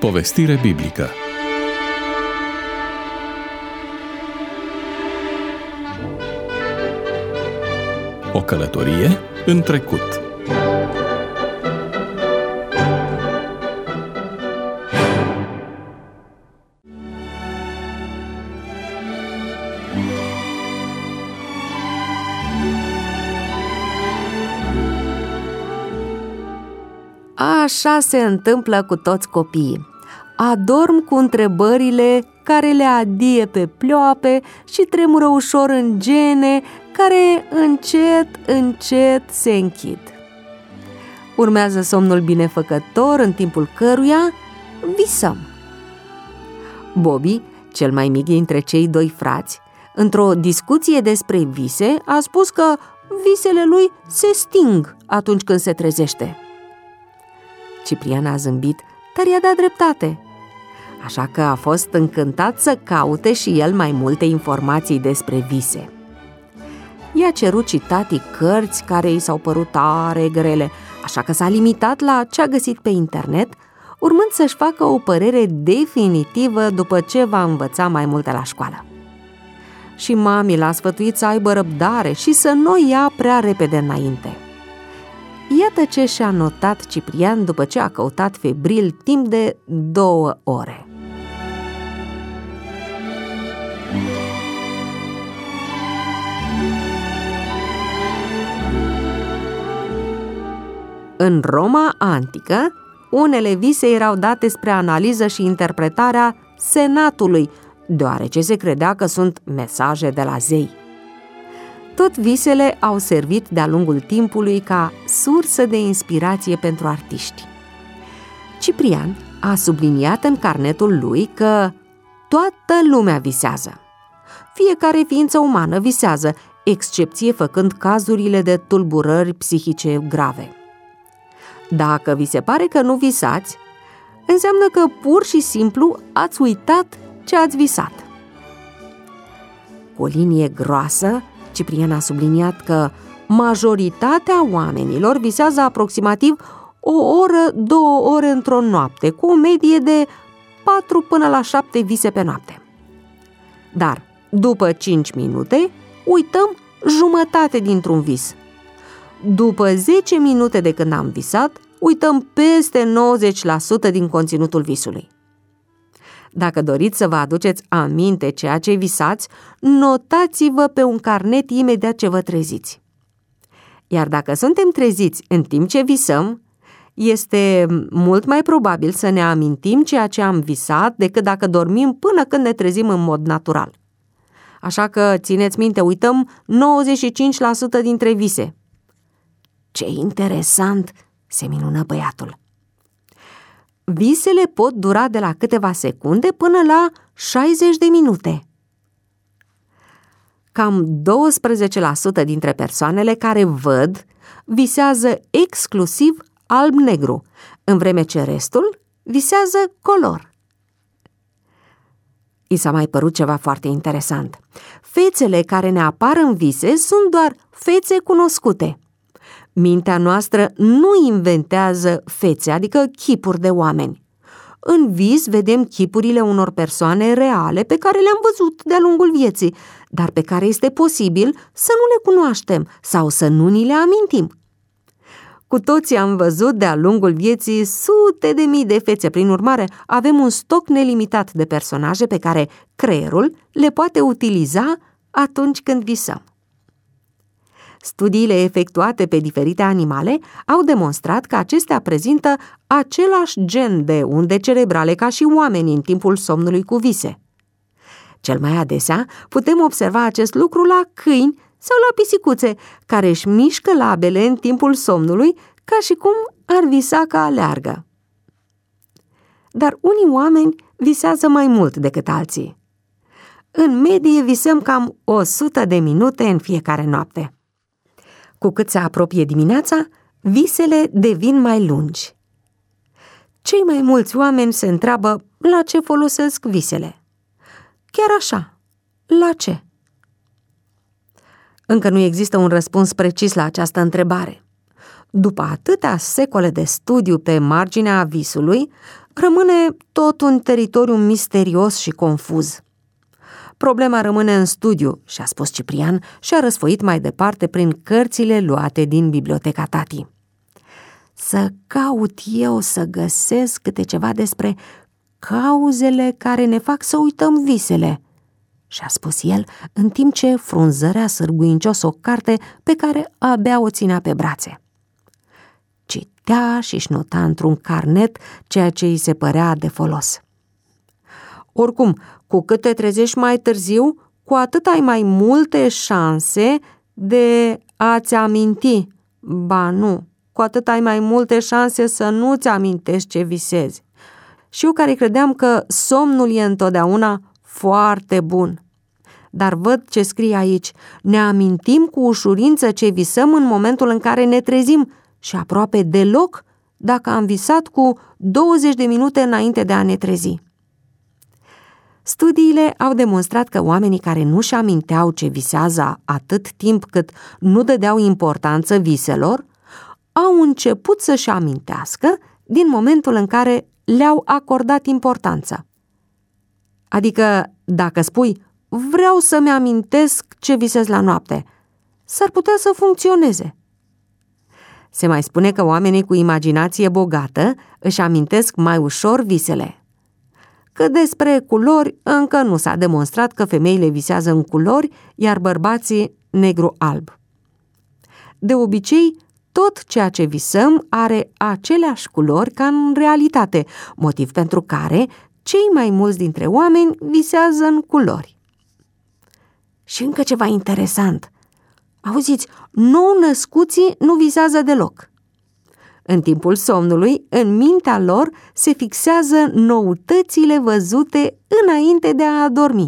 Povestire biblică. O călătorie în trecut. Așa se întâmplă cu toți copiii. Adorm cu întrebările care le adie pe pleoape și tremură ușor în gene care încet se închid. Urmează somnul binefăcător în timpul căruia visăm. Bobby, cel mai mic dintre cei doi frați, într-o discuție despre vise, a spus că visele lui se sting atunci când se trezește. Ciprian a zâmbit, dar i-a dat dreptate. Așa că a fost încântat să caute și el mai multe informații despre vise. I-a cerut citatii cărți care i s-au părut tare grele, așa că s-a limitat la ce a găsit pe internet, urmând să-și facă o părere definitivă după ce va învăța mai multe la școală. Și mami l-a sfătuit să aibă răbdare și să nu ia prea repede înainte. Iată ce și-a notat Ciprian după ce a căutat febril timp de 2 ore. În Roma antică, unele vise erau date spre analiză și interpretarea senatului, deoarece se credea că sunt mesaje de la zei. Tot visele au servit de-a lungul timpului ca sursă de inspirație pentru artiști. Ciprian a subliniat în carnetul lui că toată lumea visează. Fiecare ființă umană visează, excepție făcând cazurile de tulburări psihice grave. Dacă vi se pare că nu visați, înseamnă că pur și simplu ați uitat ce ați visat. Cu o linie groasă, Ciprian a subliniat că majoritatea oamenilor visează aproximativ 1-2 ore într-o noapte, cu o medie de 4 până la 7 vise pe noapte. Dar după 5 minute uităm jumătate dintr-un vis. După 10 minute de când am visat, uităm peste 90% din conținutul visului. Dacă doriți să vă aduceți aminte ceea ce visați, notați-vă pe un carnet imediat ce vă treziți. Iar dacă suntem treziți în timp ce visăm, este mult mai probabil să ne amintim ceea ce am visat decât dacă dormim până când ne trezim în mod natural. Așa că, țineți minte, uităm 95% dintre vise. Ce interesant, se minună băiatul. Visele pot dura de la câteva secunde până la 60 de minute. Cam 12% dintre persoanele care văd visează exclusiv alb-negru, în vreme ce restul visează color. I s-a mai părut ceva foarte interesant. Fețele care ne apar în vise sunt doar fețe cunoscute. Mintea noastră nu inventează fețe, adică chipuri de oameni. În vis vedem chipurile unor persoane reale pe care le-am văzut de-a lungul vieții, dar pe care este posibil să nu le cunoaștem sau să nu ni le amintim. Cu toții am văzut de-a lungul vieții sute de mii de fețe, prin urmare avem un stoc nelimitat de personaje pe care creierul le poate utiliza atunci când visăm. Studiile efectuate pe diferite animale au demonstrat că acestea prezintă același gen de unde cerebrale ca și oamenii în timpul somnului cu vise. Cel mai adesea putem observa acest lucru la câini sau la pisicuțe, care își mișcă labele în timpul somnului ca și cum ar visa că aleargă. Dar unii oameni visează mai mult decât alții. În medie visăm cam 100 de minute în fiecare noapte. Cu cât se apropie dimineața, visele devin mai lungi. Cei mai mulți oameni se întreabă la ce folosesc visele. Chiar așa, la ce? Încă nu există un răspuns precis la această întrebare. După atâtea secole de studiu pe marginea visului, Rămâne tot un teritoriu misterios și confuz. Problema rămâne în studiu, și-a spus Ciprian și a răsfoit mai departe prin cărțile luate din biblioteca tati. Să caut eu să găsesc câte ceva despre cauzele care ne fac să uităm visele, și-a spus el, în timp ce frunzărea sârguincios o carte pe care abia o ținea pe brațe. Citea și-și nota într-un carnet ceea ce îi se părea de folos. Oricum, cu cât te trezești mai târziu, cu atât ai mai multe șanse de a-ți aminti. Ba nu, cu atât ai mai multe șanse să nu-ți amintești ce visezi. Și eu care credeam că somnul e întotdeauna foarte bun. Dar văd ce scrie aici. Ne amintim cu ușurință ce visăm în momentul în care ne trezim și aproape deloc dacă am visat cu 20 de minute înainte de a ne trezi. Studiile au demonstrat că oamenii care nu-și aminteau ce visează atât timp cât nu dădeau importanță viselor, au început să-și amintească din momentul în care le-au acordat importanță. Adică, dacă spui, vreau să-mi amintesc ce visez la noapte, s-ar putea să funcționeze. Se mai spune că oamenii cu imaginație bogată își amintesc mai ușor visele. Că despre culori încă nu s-a demonstrat că femeile visează în culori, iar bărbații negru-alb. De obicei, tot ceea ce visăm are aceleași culori ca în realitate, motiv pentru care cei mai mulți dintre oameni visează în culori. Și încă ceva interesant. Auziți, nou-născuții nu visează deloc. În timpul somnului, în mintea lor se fixează noutățile văzute înainte de a adormi.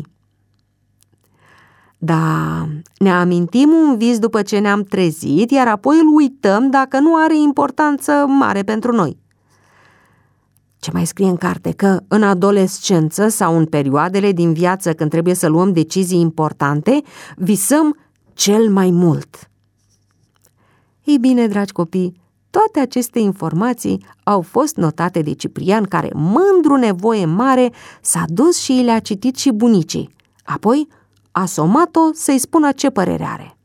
Da, ne amintim un vis după ce ne-am trezit, iar apoi îl uităm dacă nu are importanță mare pentru noi. Ce mai scrie în carte? Că în adolescență sau în perioadele din viață când trebuie să luăm decizii importante, visăm cel mai mult. Ei bine, dragi copii, toate aceste informații au fost notate de Ciprian, care, mândru nevoie mare, s-a dus și le-a citit și bunicii. Apoi a somat-o să-i spună ce părere are.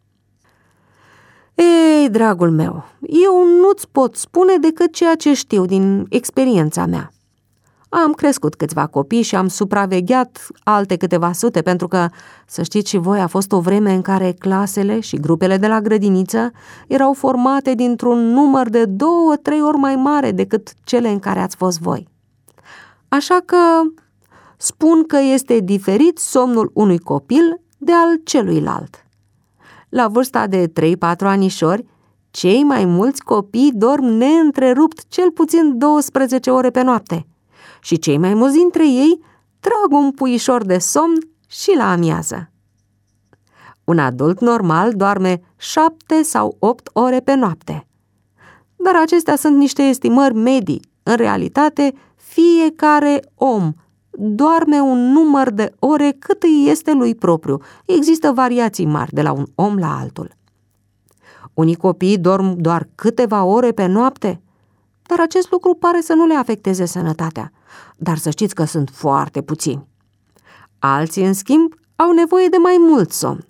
Ei, dragul meu, eu nu-ți pot spune decât ceea ce știu din experiența mea. Am crescut câțiva copii și am supravegheat alte câteva sute, pentru că, să știți și voi, a fost o vreme în care clasele și grupele de la grădiniță erau formate dintr-un număr de 2-3 ori mai mare decât cele în care ați fost voi. Așa că spun că este diferit somnul unui copil de al celuilalt. La vârsta de 3-4 anișori, cei mai mulți copii dorm neîntrerupt cel puțin 12 ore pe noapte și cei mai mulți dintre ei trag un puișor de somn și la amiază. Un adult normal doarme 7 sau 8 ore pe noapte. Dar acestea sunt niște estimări medii. În realitate, fiecare om doarme un număr de ore cât îi este lui propriu. Există variații mari de la un om la altul. Unii copii dorm doar câteva ore pe noapte, dar acest lucru pare să nu le afecteze sănătatea. Dar să știți că sunt foarte puțini. Alții, în schimb, au nevoie de mai mult somn.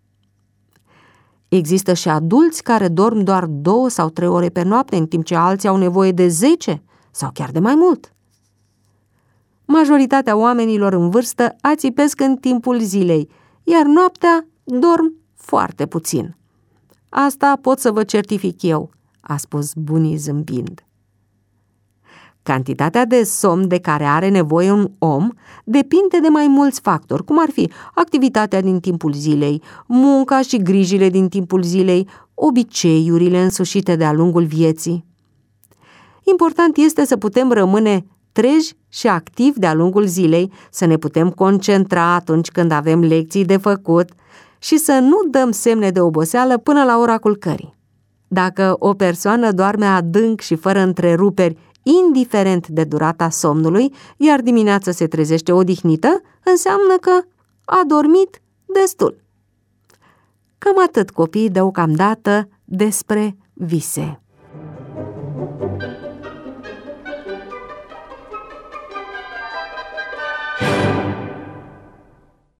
Există și adulți care dorm doar 2 sau 3 ore pe noapte, în timp ce alții au nevoie de 10 sau chiar de mai mult. Majoritatea oamenilor în vârstă ațipesc în timpul zilei, iar noaptea dorm foarte puțin. Asta pot să vă certific eu, a spus bunii zâmbind. Cantitatea de somn de care are nevoie un om depinde de mai mulți factori, cum ar fi activitatea din timpul zilei, munca și grijile din timpul zilei, obiceiurile însușite de-a lungul vieții. Important este să putem rămâne treji și activi de-a lungul zilei, să ne putem concentra atunci când avem lecții de făcut și să nu dăm semne de oboseală până la ora culcării. Dacă o persoană doarme adânc și fără întreruperi, indiferent de durata somnului, iar dimineața se trezește odihnită, înseamnă că a dormit destul. Cam atât, copii, deocamdată despre vise.